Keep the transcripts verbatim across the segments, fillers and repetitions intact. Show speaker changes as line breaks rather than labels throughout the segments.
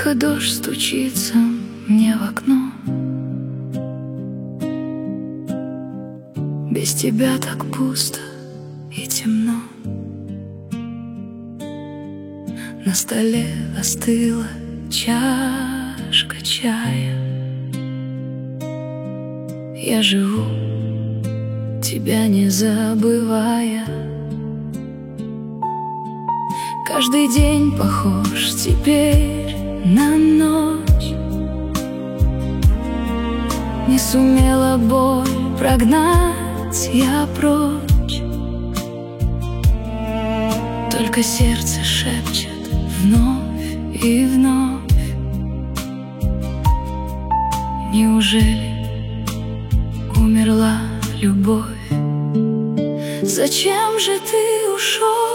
Только дождь стучится мне в окно. Без тебя так пусто и темно. На столе остыла чашка чая. Я живу, тебя не забывая. Каждый день похож теперь на ночь. Не сумела боль прогнать я прочь. Только сердце шепчет вновь и вновь: неужели умерла любовь? Зачем же ты ушел,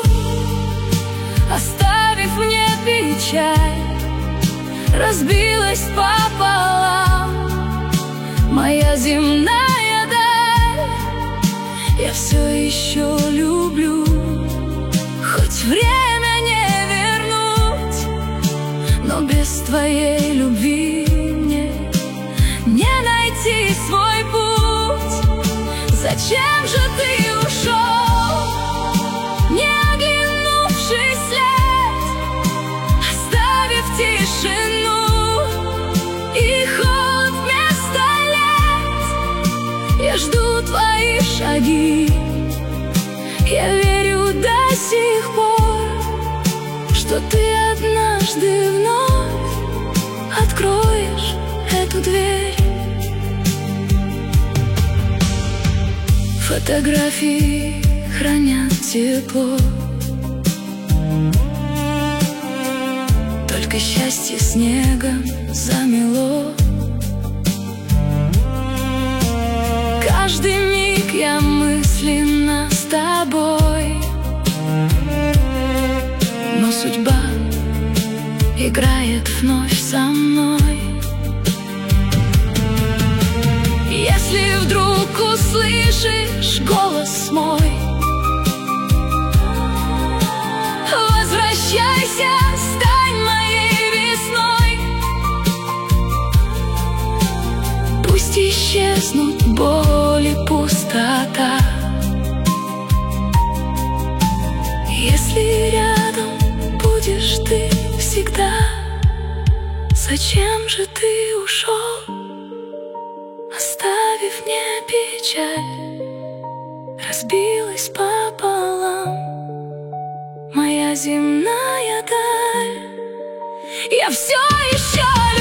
оставив мне печаль? Разбилась пополам моя земная даль. Я все еще люблю, хоть время не вернуть, но без твоей любви мне не найти свой путь. Зачем же ты ушел, не оглянувшись след, оставив тишину и холод вместо лет? Я жду твои шаги, я верю до сих пор, что ты однажды вновь откроешь эту дверь. Фотографии хранят тепло, только счастье снегом замело. Каждый миг я мысленно с тобой, но судьба играет вновь со мной. Если вдруг услышишь голос мой, возвращайся, стань моей весной. Пусть исчезнут боль и пустота, если рядом будешь ты всегда. Зачем же ты ушел, оставив мне печаль? Разбилась пополам моя земная даль. Я все еще